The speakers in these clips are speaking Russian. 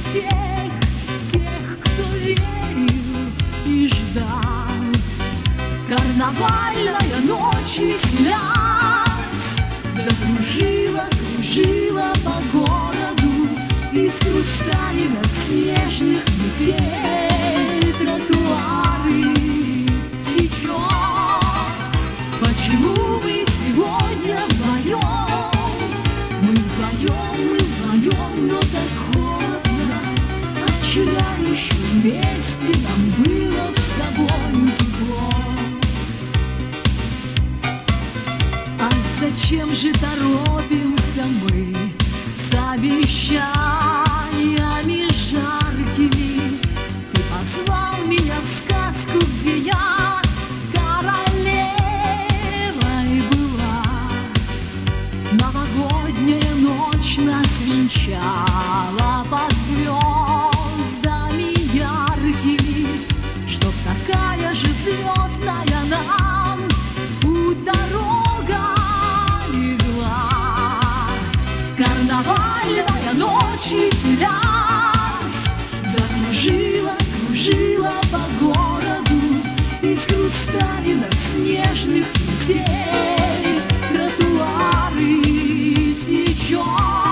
всех тех, кто верил и ждал. Карнавальная ночь веселясь закружила, кружила по городу из хрусталинок снежных метель тротуары течет. Почему мы сегодня вдвоем? Мы вдвоем, но так холодно. А вчера еще вместе нам было с тобой тепло. А зачем же торопимся мы с обещаниями жаркими? Ты позвал меня в сказку, где я королевой была. Новогодняя ночь нас венчала под звездами яркими, чтоб такая же звездная нам путь дорога легла. Карнавальная ночь веселясь закружила, кружила по городу из хрусталинок снежных метель тротуары сечет.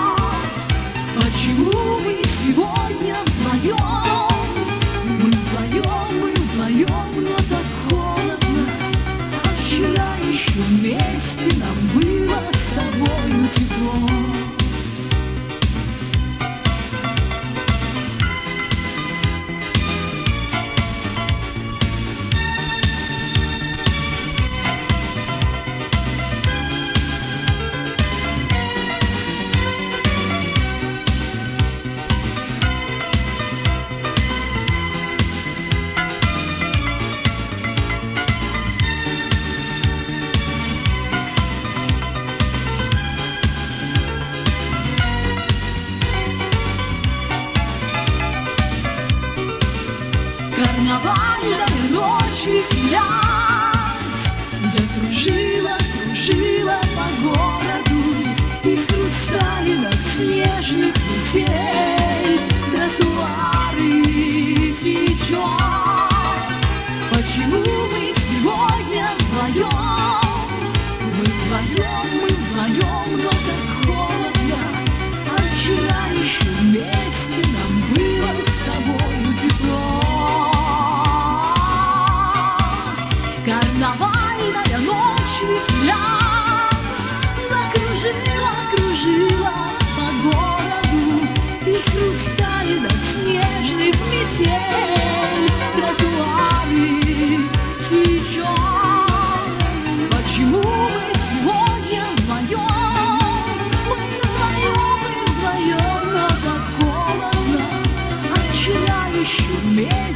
Почему мы сегодня вдвоем? Мы вдвоем, но так холодно. А вчера еще вместе нам было с тобою тепло. Карнавальная ночь веселясь закружила, кружила по городу из хрусталинок снежных метель тротуары сечет. Почему мы сегодня вдвоем? Мы вдвоем, но так холодно. А вчера еще вместе нам было с тобою тепло. Карнавальная ночь веселясь закружила, кружила по городу из хрусталинок снежных метель тротуары течет. Почему мы сегодня вдвоем? Мы вдвоем, но так холодно. А вчера еще вместе